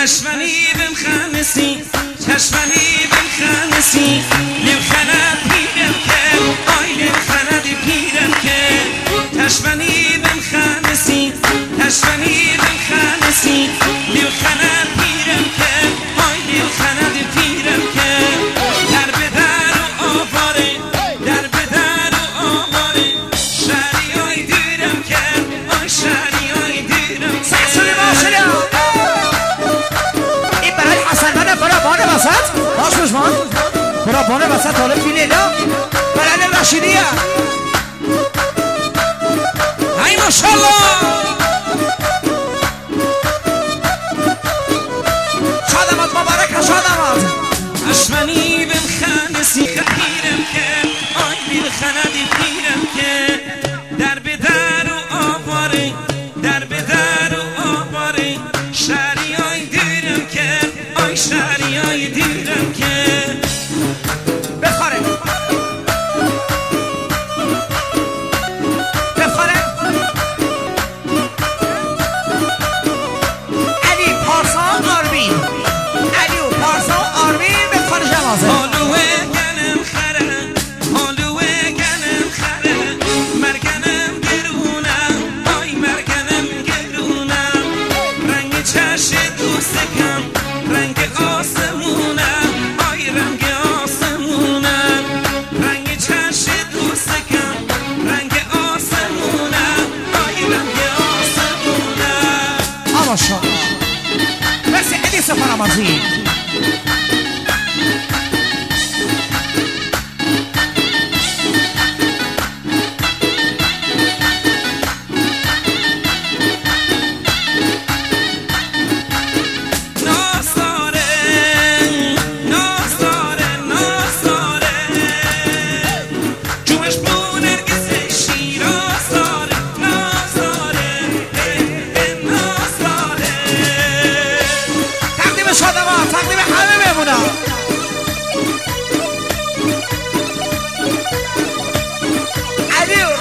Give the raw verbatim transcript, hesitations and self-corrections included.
چشمنی بمخنسی چشمنی بمخنسی لیم خند پیرم که آی لیم خند پیرم که چشمنی بمخنسی چشمنی بمخنسی لیم خند پیرم که آی لیم خند پیرم که در به در و آواره در به در و آواره شهری آی دیرم که آی شهری آی دیرم که برابانه وسط باش بشمان برابانه وسط طالب فی لیلا برای رشیدیه ای ماشالله شادمات مبارک شادمات اشمنی بمخنسی پیرم که آی بیل خندی پیرم که در به در و آواره در به در و آواره شهری آی دیرم که آی شهری آی دیرم که بخاره بخاره علی پارسا آرمین علی و پارسا آرمین بخاره جوازه آلوه گنم خره آلوه گنم خره مرگنم گرونم آی مرگنم گرونم رنگ چش دوستکم رنگ آسمونم آی رنگ آسمونم رنگ چش دوستکم رنگ آسمونم آی رنگ آسمونم آماشا مرسی علی سفر آمازی